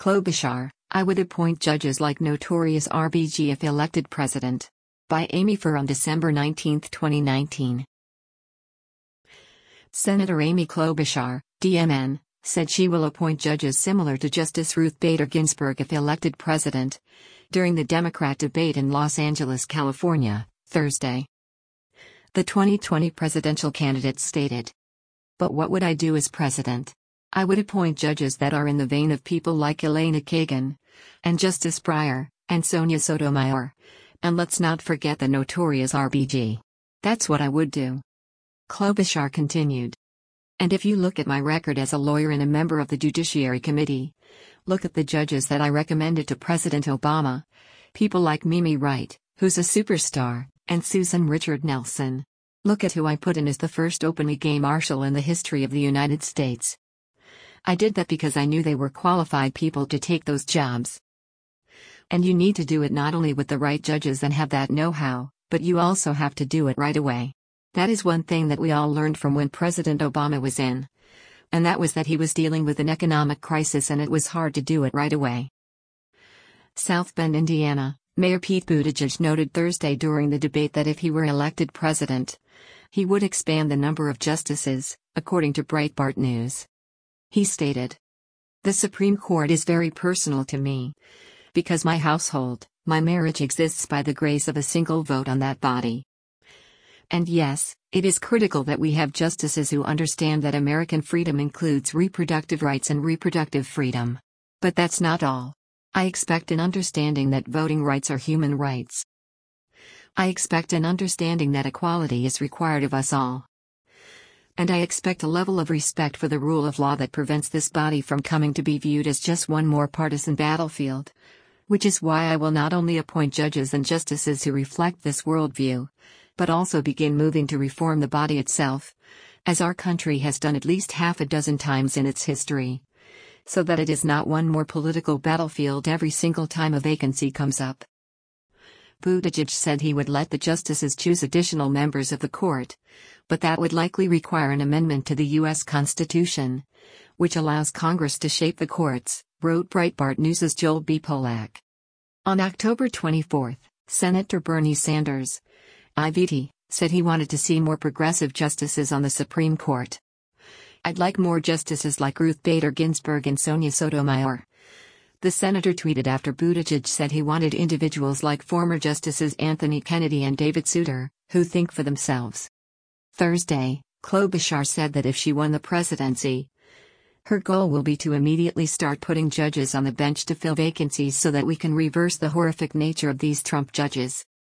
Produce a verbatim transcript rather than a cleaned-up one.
Klobuchar, I would appoint judges like Notorious R B G if elected president. By Amy Farr on December nineteenth, twenty nineteen. Senator Amy Klobuchar, D M N, said she will appoint judges similar to Justice Ruth Bader Ginsburg if elected president, during the Democrat debate in Los Angeles, California, Thursday. The twenty twenty presidential candidate stated, "But what would I do as president? I would appoint judges that are in the vein of people like Elena Kagan, and Justice Breyer, and Sonia Sotomayor, and let's not forget the notorious R B G. That's what I would do." Klobuchar continued. "And if you look at my record as a lawyer and a member of the Judiciary Committee, look at the judges that I recommended to President Obama. People like Mimi Wright, who's a superstar, and Susan Richard Nelson. Look at who I put in as the first openly gay marshal in the history of the United States. I did that because I knew they were qualified people to take those jobs. And you need to do it not only with the right judges and have that know-how, but you also have to do it right away. That is one thing that we all learned from when President Obama was in. And that was that he was dealing with an economic crisis and it was hard to do it right away." South Bend, Indiana, Mayor Pete Buttigieg noted Thursday during the debate that if he were elected president, he would expand the number of justices, according to Breitbart News. He stated, "The Supreme Court is very personal to me. Because my household, my marriage exists by the grace of a single vote on that body. And yes, it is critical that we have justices who understand that American freedom includes reproductive rights and reproductive freedom. But that's not all. I expect an understanding that voting rights are human rights. I expect an understanding that equality is required of us all. And I expect a level of respect for the rule of law that prevents this body from coming to be viewed as just one more partisan battlefield. Which is why I will not only appoint judges and justices who reflect this worldview, but also begin moving to reform the body itself, as our country has done at least half a dozen times in its history, so that it is not one more political battlefield every single time a vacancy comes up." Buttigieg said he would let the justices choose additional members of the court, but that would likely require an amendment to the U S Constitution, which allows Congress to shape the courts, wrote Breitbart News' Joel B. Polak. On October twenty-fourth, Senator Bernie Sanders, I V T, said he wanted to see more progressive justices on the Supreme Court. "I'd like more justices like Ruth Bader Ginsburg and Sonia Sotomayor," the senator tweeted after Buttigieg said he wanted individuals like former Justices Anthony Kennedy and David Souter, who think for themselves. Thursday, Klobuchar said that if she won the presidency, her goal will be to immediately start putting judges on the bench to fill vacancies so that we can reverse the horrific nature of these Trump judges.